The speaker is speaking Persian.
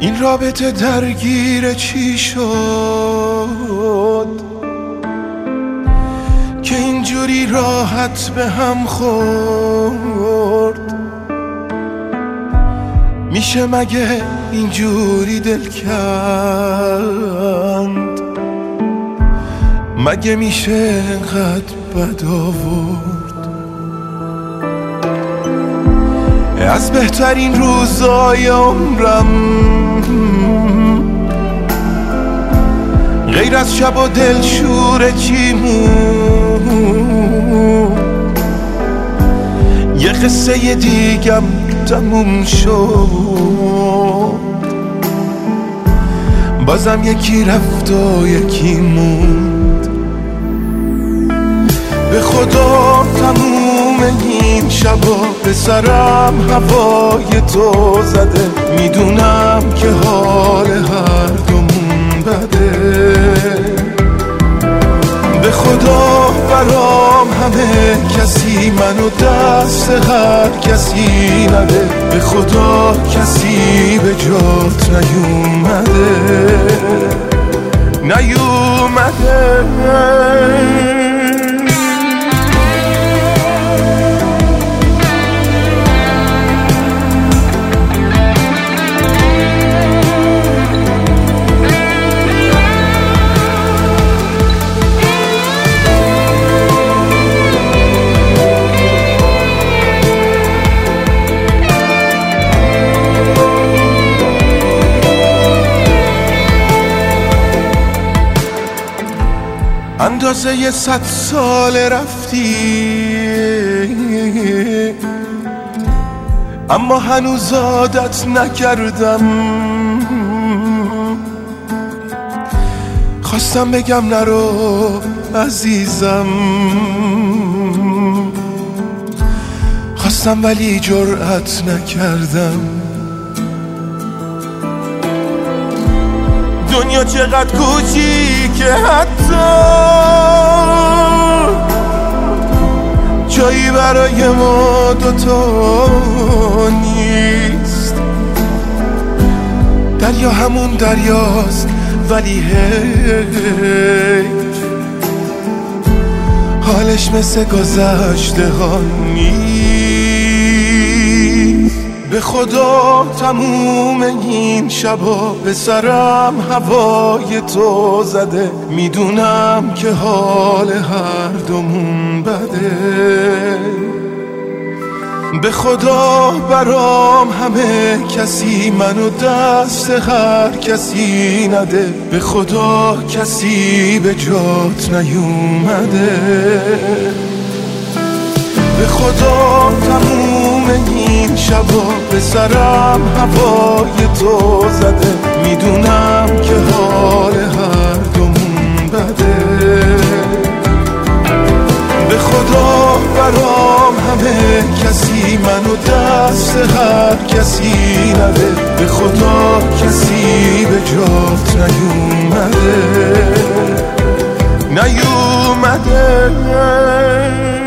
این رابطه درگیر چی شد که اینجوری راحت به هم خورد؟ میشه مگه اینجوری دل کند؟ مگه میشه انقدر بد آورد؟ از بهترین روزای عمرم غیر از شب و دلشور چی مون؟ یه قصه دیگم تموم شد، بازم یکی رفت و یکی موند. به خدا تموم این شبا به سرم هوای تو زده، میدونم که حال هر دومون بده. به خدا برام همه کسی منو دست هر کسی نده، به خدا کسی به جات نیومده. اندازه 100 سال رفتی، اما هنوز عادت نکردم. خواستم بگم نرو عزیزم، خواستم ولی جرأت نکردم. دنیا چقدر کوچیکه، حتی جایی برای ما دوتا نیست. دریا همون دریاست ولی حیف حالش مثل گذشته ها نیست. به خدا تموم این شبا به سرم هوای تو زده، میدونم که حال هر دومون بده. به خدا برام همه کسی منو دست هر کسی نده، به خدا کسی به جات نیومده. به خدا تموم این شبا به سرم هوای تو زده، میدونم که حال هر دومون بده. به خدا برام همه کسی منو دست هر کسی نده، به خدا کسی به جات نیومده.